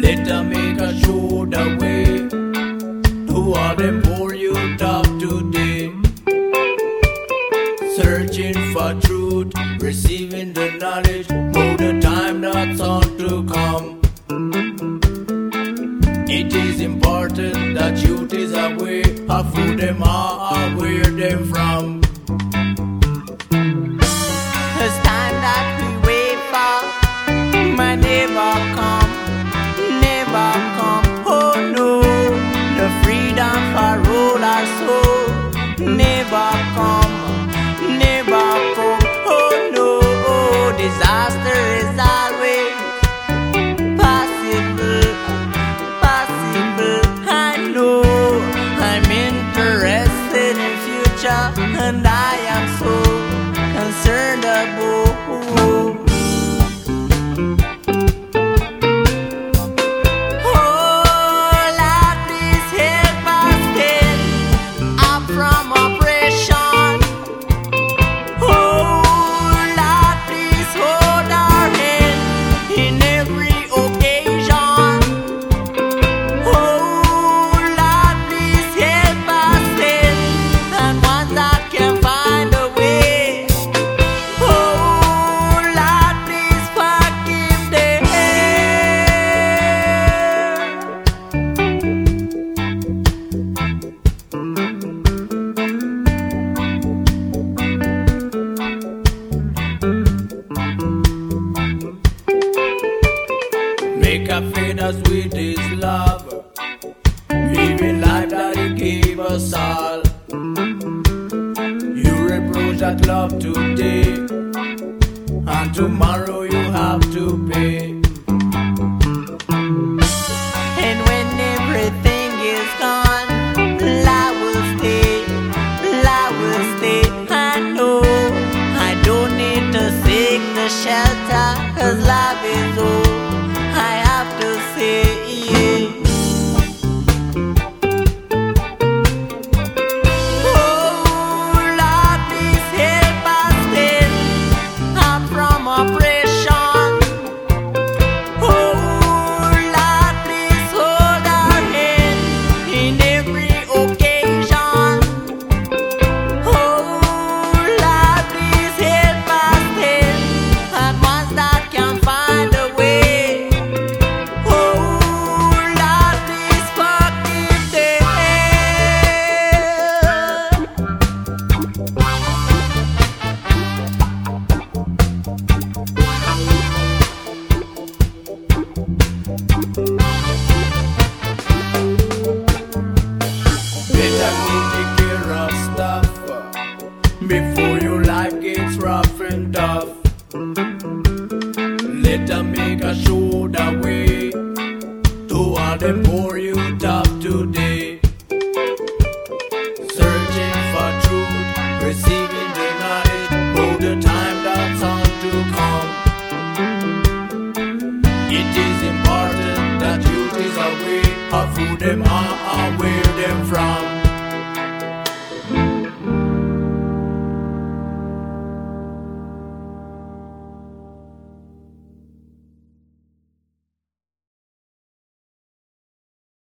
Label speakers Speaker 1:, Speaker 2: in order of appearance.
Speaker 1: Let them make a show the way to all them poor youth of today. Searching for truth, receiving the knowledge, know the time that's on to come. It is important that youth is aware of who them are, where them from.
Speaker 2: It's time that we wait for, my never come, never come. Oh no, the freedom for all our soul, never come, never come. Oh no, disaster is always possible, possible. I know I'm interested in future, and I am so concerned about.
Speaker 1: Make a fade as sweet is love, giving life that He gave us all. You reproach that love today, and tomorrow you have to pay.
Speaker 2: And when everything is gone, love will stay, love will stay. I know I don't need to seek the shelter, 'cause love is all I have to say. Oh Lord, please help us then, out from oppression. Oh Lord, please hold our hand in every occasion. Oh Lord, please help us then, and ones that can find a way. Oh Lord, please forgive them.
Speaker 1: Better take care of stuff before your life gets rough and tough. Let them make a show the way to all them poor youth of today. Searching for truth, receiving the knowledge, know the time that's on to come. It is important that youth is aware of who them are, where